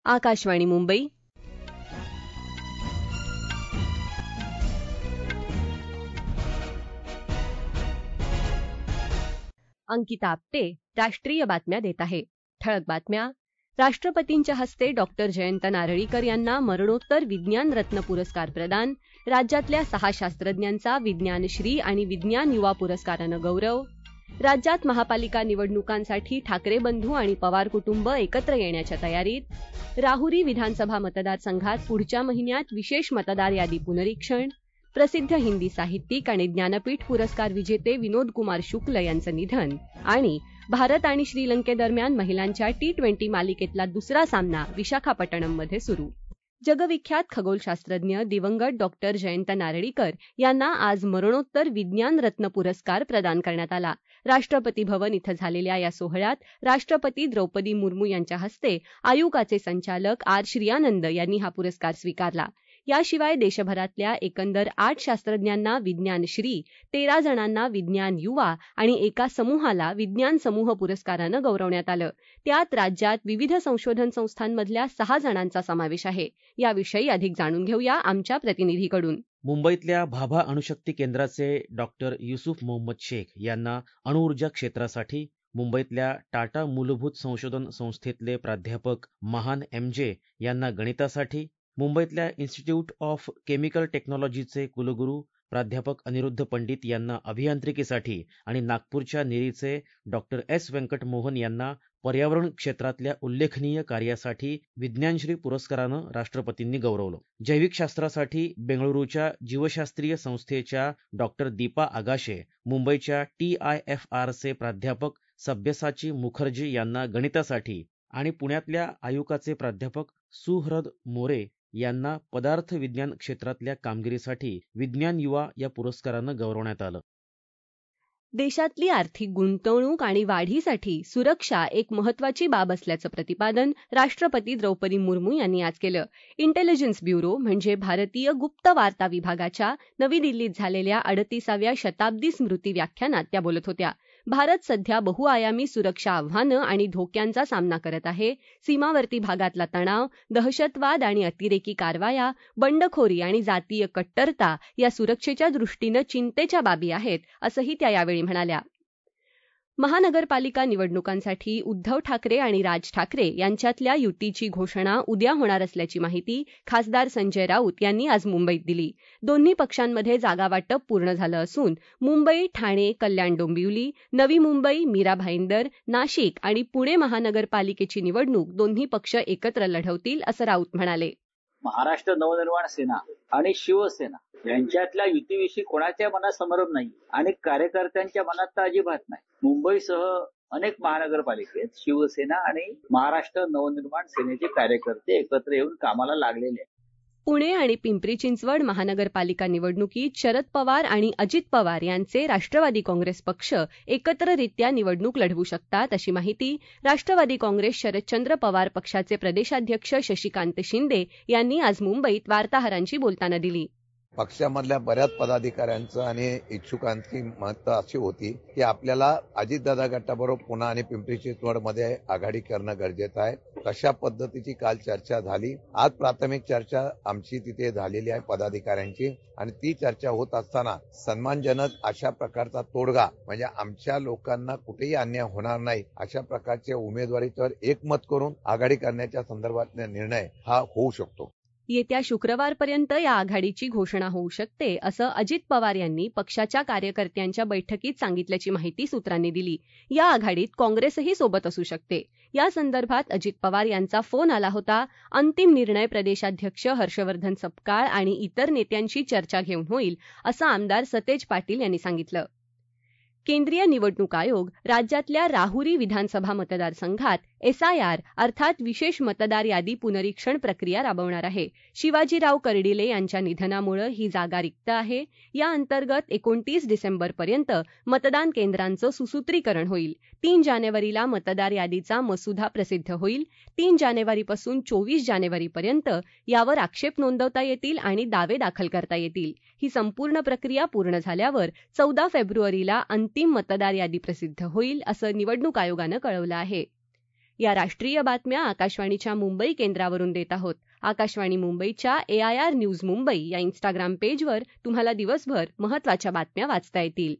आकाशवाणी मुंबई. अंकिता आपटे राष्ट्रीय बातम्या देत आहे. ठळक बातम्या. राष्ट्रपतींच्या हस्ते डॉक्टर जयंत नारळीकर यांना मरणोत्तर विज्ञान रत्न पुरस्कार प्रदान. राज्यातल्या 6 शास्त्रज्ञांचा विज्ञानश्री आणि विज्ञान युवा पुरस्कारानं गौरव. राज्यात महापालिका निवडणुकांसाठी ठाकरे बंधू आणि पवार कुटुंब एकत्र येण्याच्या तयारीत. राहुरी विधानसभा मतदारसंघात पुढच्या महिन्यात विशेष मतदार यादी पुनरीक्षण. प्रसिद्ध हिंदी साहित्यिक आणि ज्ञानपीठ पुरस्कार विजेते विनोद कुमार शुक्ल यांचं निधन. आणि भारत आणि श्रीलंकेदरम्यान महिलांच्या T20 मालिकेतला दुसरा सामना विशाखापट्टणममध्ये सुरू. जगविख्यात खगोलशास्त्रज्ञ दिवंगत डॉक्टर जयंत नारळीकर यांना आज मरणोत्तर विज्ञान रत्न पुरस्कार प्रदान करण्यात आला. राष्ट्रपती भवन इथं झालेल्या या सोहळ्यात राष्ट्रपती द्रौपदी मुर्मू यांच्या हस्ते आयुकाचे संचालक R. श्रियानंद यांनी हा पुरस्कार स्वीकारला. याशिवाय देशभरातल्या एकंदर 8 शास्त्रज्ञांना विज्ञानश्री, 13 जणांना विज्ञान युवा आणि एका समूहाला विज्ञान समूह पुरस्कारानं गौरवण्यात आलं. त्यात राज्यात विविध संशोधन संस्थांमधल्या 6 जणांचा समावेश आहे. याविषयी अधिक जाणून घेऊया आमच्या प्रतिनिधीकडून. मुंबईतल्या भाभा अणुशक्ती केंद्राचे डॉक्टर युसुफ मोहम्मद शेख यांना अणुऊर्जा क्षेत्रासाठी, मुंबईतल्या टाटा मूलभूत संशोधन संस्थेतले प्राध्यापक महान MJ यांना गणितासाठी, मुंबईतल्या इन्स्टिट्यूट ऑफ केमिकल टेक्नॉलॉजीचे कुलगुरू प्राध्यापक अनिरुद्ध पंडित यांना अभियांत्रिकीसाठी आणि नागपूरच्या निरीचे डॉक्टर S. व्यंकट मोहन यांना पर्यावरण क्षेत्रातल्या उल्लेखनीय कार्यासाठी विज्ञानश्री पुरस्कारानं राष्ट्रपतींनी गौरवलं. जैविकशास्त्रासाठी बेंगळुरूच्या जीवशास्त्रीय संस्थेच्या डॉक्टर दीपा आगाशे, मुंबईच्या TIFRचे प्राध्यापक सब्यसाची मुखर्जी यांना गणितासाठी आणि पुण्यातल्या आयुकाचे प्राध्यापक सुहृद मोरे यांना पदार्थ विज्ञान क्षेत्रातल्या कामगिरीसाठी विज्ञान युवा या पुरस्कारानं गौरवण्यात आलं. देशातली आर्थिक गुंतवणूक आणि वाढीसाठी सुरक्षा एक महत्वाची बाब असल्याचं प्रतिपादन राष्ट्रपती द्रौपदी मुर्मू यांनी आज केलं. इंटेलिजन्स ब्युरो म्हणजे भारतीय गुप्त वार्ता विभागाच्या नवी दिल्लीत झालेल्या 38व्या शताब्दी स्मृती व्याख्यानात त्या बोलत होत्या. भारत सध्या बहुआयामी सुरक्षा आव्हानं आणि धोक्यांचा सामना करत आहे. सीमावर्ती भागातला तणाव, दहशतवाद आणि अतिरेकी कारवाया, बंडखोरी आणि जातीय कट्टरता या सुरक्षेच्या दृष्टीनं चिंतेच्या बाबी आहेत, असंही त्या यावेळी म्हणाल्या. महानगरपालिका निवडणुकांसाठी उद्धव ठाकरे आणि राज ठाकरे यांच्यातल्या युतीची घोषणा उद्या होणार असल्याची माहिती खासदार संजय राऊत यांनी आज मुंबईत दिली. दोन्ही पक्षांमध्ये जागावाटप पूर्ण झालं असून मुंबई, ठाणे, कल्याण डोंबिवली, नवी मुंबई, मीरा भाईंदर, नाशिक आणि पुणे महानगरपालिकेची निवडणूक दोन्ही पक्ष एकत्र लढवतील, असं राऊत म्हणाले. महाराष्ट्र नवनिर्माण सेना आणि शिवसेना यांच्यातल्या युतीविषयी कोणाच्या मनात संभ्रम नाही आणि कार्यकर्त्यांच्या मनात तर अजिबात नाही. मुंबईसह अनेक महानगरपालिकेत शिवसेना आणि महाराष्ट्र नवनिर्माण सेनेचे कार्यकर्ते एकत्र येऊन कामाला लागलेले आहेत. पुणे आणि पिंपरी चिंचवड महानगरपालिका निवडणुकीत शरद पवार आणि अजित पवार यांचे राष्ट्रवादी काँग्रेस पक्ष एकत्ररित्या निवडणूक लढवू शकतात, अशी माहिती राष्ट्रवादी काँग्रेस शरदचंद्र पवार पक्षाचे प्रदेशाध्यक्ष शशिकांत शिंदे यांनी आज मुंबईत वार्ताहरांशी बोलताना दिली. पक्षामधल्या बऱ्याच पदाधिकाऱ्यांचं आणि इच्छुकांची मतं अशी होती की आपल्याला अजितदादा गटाबरोबर पुणे आणि पिंपरी चिंचवडमध्ये आघाडी करणं गरजेचं आहे. कशा पद्धतीची काल चर्चा झाली. आज प्राथमिक चर्चा आमची तिथे झालेली आहे पदाधिकाऱ्यांची आणि ती चर्चा होत असताना सन्मानजनक अशा प्रकारचा तोडगा म्हणजे आमच्या लोकांना कुठेही अन्याय होणार नाही अशा प्रकारच्या उमेदवारीवर एकमत करून आघाडी करण्याच्या संदर्भातला निर्णय हा होऊ शकतो. येत्या शुक्रवारपर्यंत या आघाडीची घोषणा होऊ शकते, असं अजित पवार यांनी पक्षाच्या कार्यकर्त्यांच्या बैठकीत सांगितल्याची माहिती सूत्रांनी दिली. या आघाडीत काँग्रेसही सोबत असू शकते. या संदर्भात अजित पवार यांचा फोन आला होता. अंतिम निर्णय प्रदेशाध्यक्ष हर्षवर्धन सपकाळ आणि इतर नेत्यांशी चर्चा घेऊन होईल, असं आमदार सतेज पाटील यांनी सांगितलं. केंद्रीय निवडणूक आयोग राज्यातल्या राहुरी विधानसभा मतदारसंघात SIR अर्थात विशेष मतदार यादी पुनरीक्षण प्रक्रिया राबवणार आहे. शिवाजीराव कर्डिले यांच्या निधनामुळे ही जागा रिक्त आहे. या अंतर्गत 29 डिसेंबरपर्यंत मतदान केंद्रांचं सुसूत्रीकरण होईल. 3 जानेवारीला मतदार यादीचा मसुदा प्रसिद्ध होईल. 3 जानेवारीपासून 24 जानेवारीपर्यंत यावर आक्षेप नोंदवता येतील आणि दावे दाखल करता येतील. ही संपूर्ण प्रक्रिया पूर्ण झाल्यावर 14 फेब्रुवारीला अंतिम मतदार यादी प्रसिद्ध होईल, असं निवडणूक आयोगानं कळवलं आहे. या राष्ट्रीय बातम्या आकाशवाणीच्या मुंबई केंद्रावरून देत आहोत. आकाशवाणी मुंबईच्या AIR न्यूज मुंबई या इन्स्टाग्राम पेजवर तुम्हाला दिवसभर महत्त्वाच्या बातम्या वाचता येतील.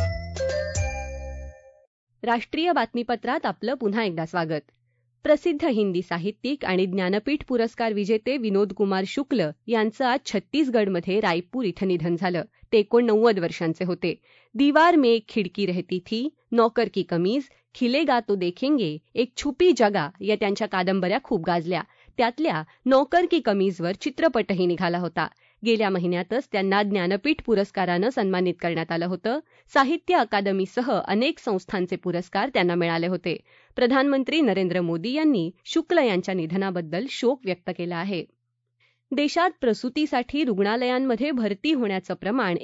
राष्ट्रीय बातमीपत्रात आपलं पुन्हा एकदा स्वागत. प्रसिद्ध हिंदी साहित्यिक आणि ज्ञानपीठ पुरस्कार विजेते विनोद कुमार शुक्ल यांचं आज छत्तीसगडमध्ये रायपूर इथं निधन झालं. ते 89 वर्षांचे होते. दीवार में एक खिडकी रहती थी, नौकर की कमीज, खिलेगा तो देखेंगे, एक छुपी जगा या त्यांच्या कादंबऱ्या खूप गाजल्या. त्यातल्या नौकर की कमीजवर चित्रपटही निघाला होता. गेल्या महिन्यातच त्यांना ज्ञानपीठ पुरस्कारानं सन्मानित करण्यात आलं होतं. साहित्य अकादमीसह अनेक संस्थांचे पुरस्कार त्यांना मिळाले होते. प्रधानमंत्री नरेंद्र मोदी यांनी शुक्ल यांच्या निधनाबद्दल शोक व्यक्त केला आहे. देशात प्रसूतीसाठी रुग्णालयांमध्ये भरती होण्याचं प्रमाण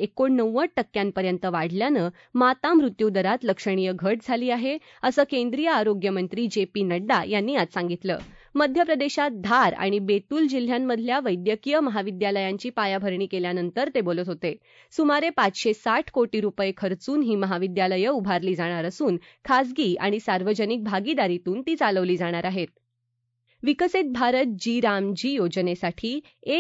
89% वाढल्यानं माता मृत्यू दरात लक्षणीय घट झाली आहे, असं केंद्रीय आरोग्यमंत्री JP नड्डा यांनी आज सांगितलं. मध्य प्रदेशात धार आणि बेतूल जिल्ह्यांमधल्या वैद्यकीय महाविद्यालयांची पायाभरणी केल्यानंतर ते बोलत होते. सुमारे 560 कोटी रुपये खर्चून ही महाविद्यालयं उभारली जाणार असून खासगी आणि सार्वजनिक भागीदारीतून ती चालवली जाणार आहेत. विकसित भारत जी रामजी योजनेसाठी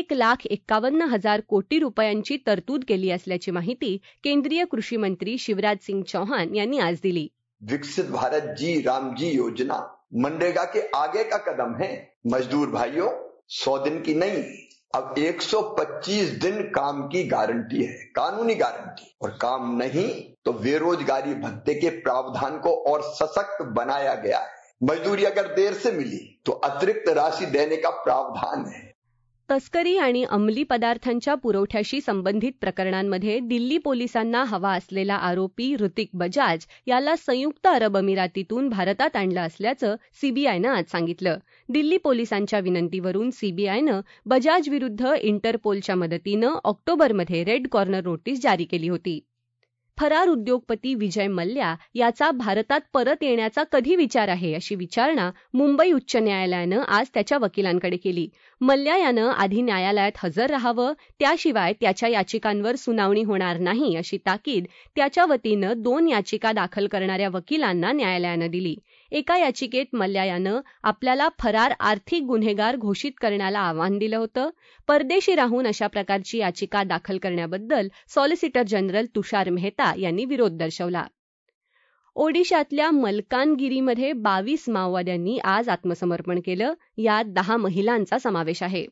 1,51,000 कोटी रुपयांची तरतूद केली असल्याची माहिती केंद्रीय कृषी मंत्री शिवराज सिंग चौहान यांनी आज दिली. विकसित भारत जी रामजी योजना मनरेगा के आगे का कदम है. मजदूर भाइयों, 100 दिन की नहीं, अब 125 दिन काम की गारंटी है, कानूनी गारंटी. और काम नहीं तो बेरोजगारी भत्ते के प्रावधान को और सशक्त बनाया गया है. मजदूरी अगर देर से मिली तो अतिरिक्त राशि देने का प्रावधान है. तस्करी आणि अंमली पदार्थांच्या पुरवठ्याशी संबंधित प्रकरणांमध्ये दिल्ली पोलिसांना हवा असलेला आरोपी ऋतिक बजाज याला संयुक्त अरब अमिरातीतून भारतात आणलं असल्याचं CBIनं आज सांगितलं. दिल्ली पोलिसांच्या विनंतीवरून CBIनं बजाज विरुद्ध इंटरपोलच्या मदतीनं ऑक्टोबरमध्ये रेड कॉर्नर नोटीस जारी केली होती. फरार उद्योगपती विजय मल्ल्या याचा भारतात परत येण्याचा कधी विचार आहे, अशी विचारणा मुंबई उच्च न्यायालयानं आज त्याच्या वकिलांकडे केली. मल्ल्या यानं आधी न्यायालयात हजर राहावं, त्याशिवाय त्याच्या याचिकांवर सुनावणी होणार नाही, अशी ताकीद त्याच्या वतीनं 2 याचिका दाखल करणाऱ्या वकिलांना न्यायालयानं दिली. एका याचिकेत मल्ल्या यानं आपल्याला फरार आर्थिक गुन्हेगार घोषित करण्याला आव्हान दिलं होतं. परदेशी राहून अशा प्रकारची याचिका दाखल करण्याबद्दल सॉलिसिटर जनरल तुषार मेहता यांनी विरोध दर्शवला. ओडिशातल्या मलकानगिरीमध्ये 22 माओवाद्यांनी आज आत्मसमर्पण केलं. यात 10 महिलांचा समावेश आहे.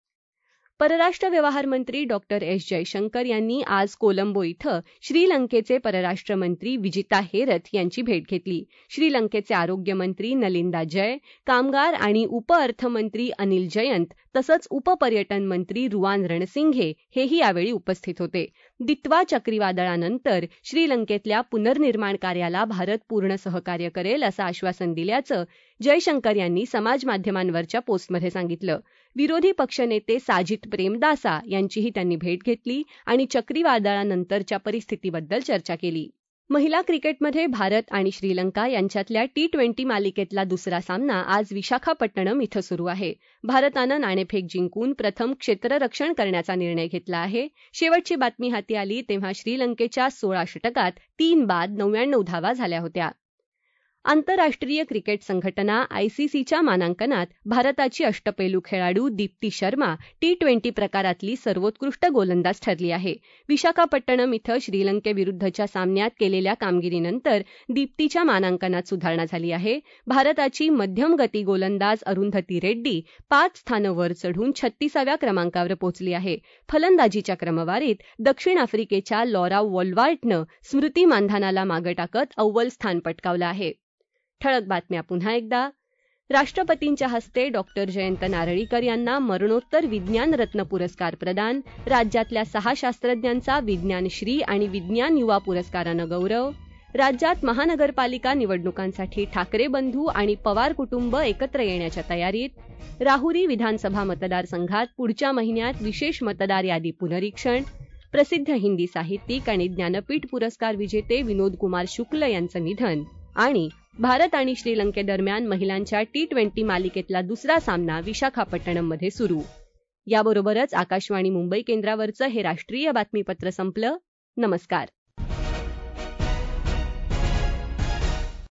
परराष्ट्र व्यवहार मंत्री डॉक्टर S. जयशंकर यांनी आज कोलंबो इथं श्रीलंकेचे परराष्ट्र मंत्री विजिता हेरथ यांची भेट घेतली. श्रीलंकेचे आरोग्य मंत्री नलिंदा जय, कामगार आणि उपअर्थमंत्री अनिल जयंत तसंच उपपर्यटन मंत्री रुवान रणसिंघे हेही यावेळी उपस्थित होते. दित्वा चक्रीवादळानंतर श्रीलंकेतल्या पुनर्निर्माण कार्याला भारत पूर्ण सहकार्य करेल असं आश्वासन दिल्याचं जयशंकर यांनी समाजमाध्यमांवरच्या पोस्टमध्ये सांगितलं. विरोधी पक्षनेते साजिद प्रेमदासा यांचीही त्यांनी भेट घेतली आणि चक्रीवादळानंतरच्या परिस्थितीबद्दल चर्चा केली. महिला क्रिकेटमध्ये भारत आणि श्रीलंका यांच्यातल्या T20 मालिकेतला दुसरा सामना आज विशाखापट्टणम इथं सुरू आहे. भारतानं नाणेफेक जिंकून प्रथम क्षेत्ररक्षण करण्याचा निर्णय घेतला आहे. शेवटची बातमी हाती आली तेव्हा श्रीलंकेच्या 16 षटकात 3 बाद 99 धावा झाल्या होत्या. आंतरराष्ट्रीय क्रिकेट संघटना ICCच्या मानांकनात भारताची अष्टपैलू खेळाडू दीप्ती शर्मा T20 प्रकारातली सर्वोत्कृष्ट गोलंदाज ठरली आहे. विशाखापट्टणम इथं श्रीलंकेविरुद्धच्या सामन्यात केलेल्या कामगिरीनंतर दीप्तीच्या मानांकनात सुधारणा झाली आहे. भारताची मध्यम गती गोलंदाज अरुंधती रेड्डी 5 स्थानं वर चढून 36व्या क्रमांकावर पोहोचली आहे. फलंदाजीच्या क्रमवारीत दक्षिण आफ्रिकेच्या लॉरा वॉल्वार्टनं स्मृती मानधनाला मागं टाकत अव्वल स्थान पटकावलं आहे. ठळक बातम्या पुन्हा एकदा. राष्ट्रपतींच्या हस्ते डॉक्टर जयंत नारळीकर यांना मरणोत्तर विज्ञान रत्न पुरस्कार प्रदान. राज्यातल्या 6 शास्त्रज्ञांचा विज्ञानश्री आणि विज्ञान युवा पुरस्कारानं गौरव. राज्यात महानगरपालिका निवडणुकांसाठी ठाकरे बंधू आणि पवार कुटुंब एकत्र येण्याच्या तयारीत. राहुरी विधानसभा मतदारसंघात पुढच्या महिन्यात विशेष मतदार यादी पुनरीक्षण. प्रसिद्ध हिंदी साहित्यिक आणि ज्ञानपीठ पुरस्कार विजेते विनोद कुमार शुक्ल यांचं निधन. आणि भारत आणि श्रीलंकेदरम्यान महिलांच्या T20 मालिकेतला दुसरा सामना विशाखापट्टणममध्ये सुरू. याबरोबरच आकाशवाणी मुंबई केंद्रावरचं हे राष्ट्रीय बातमीपत्र संपलं. नमस्कार.